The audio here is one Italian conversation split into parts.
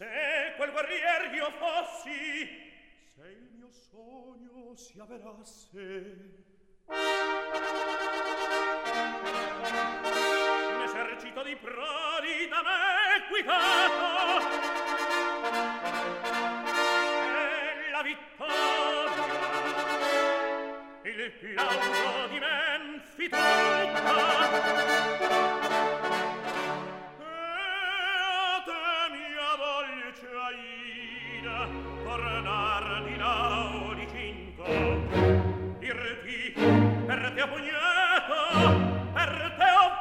Se quel guerrier io fossi, se il mio sogno si avverasse, un esercito di prodi da me guidato, e la vittoria il plauso di Menfi tutta, e te mia dolce Aida tornar di là o di cinto, dirti per te ho pugnato, per te ho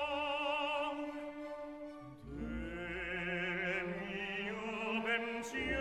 pensiero